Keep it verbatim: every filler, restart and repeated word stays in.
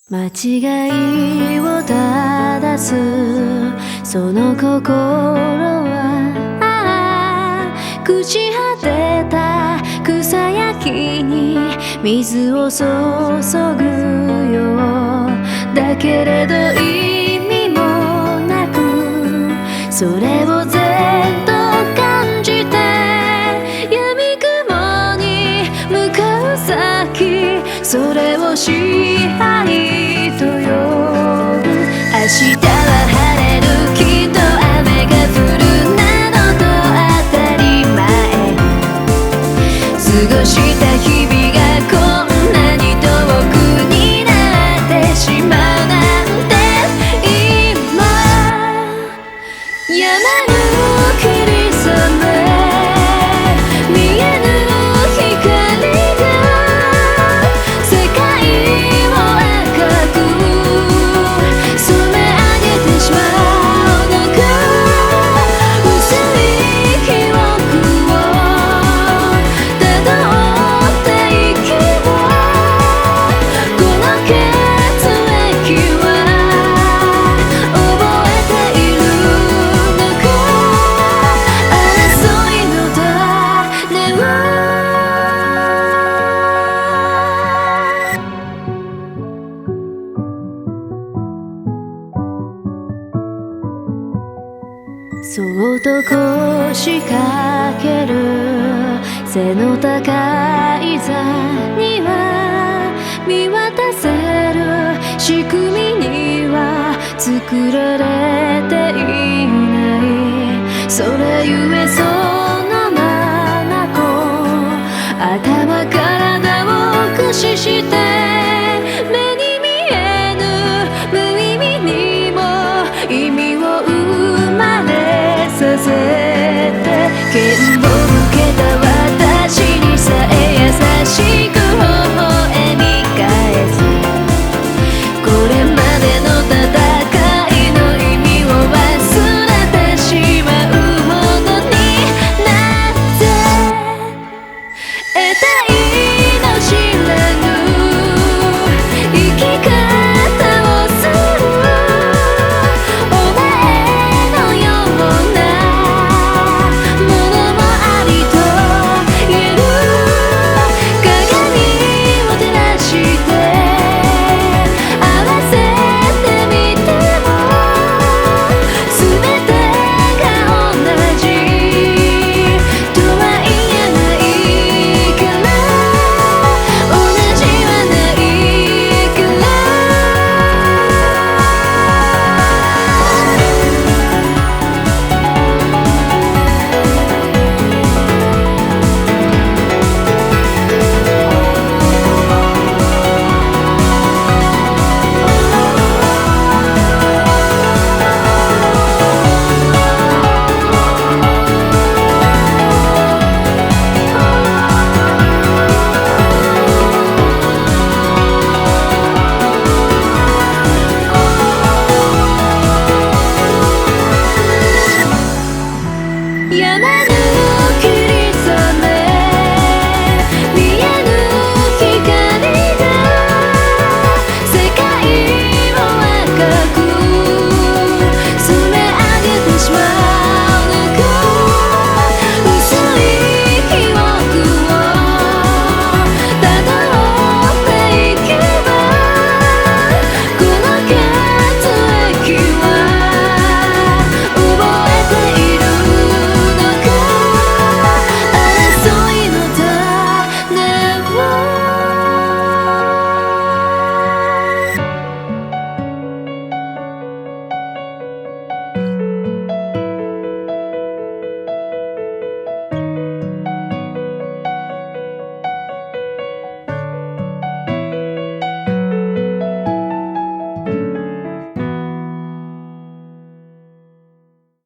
間違いを正すその心はああ朽ち果てた草焼きに水を注ぐよだけれど意味もなくそれをずっと感じて闇雲に向かう先それを支配と呼ぶ明日は晴れるきっと雨が降るなどと当たり前過ごした日々がこんなに遠くになってしまうなんて今山の霧雨見えぬ光が世界を赤く染め上げてしまうのか薄い記憶をたどっていけばこの血液は覚えているのか争いの種はそっと腰掛ける背の高い座には見渡せる仕組みには作られていないそれゆえそのままこう頭体を駆使して目に見えぬ無意味にも意味を生まれさせて剣を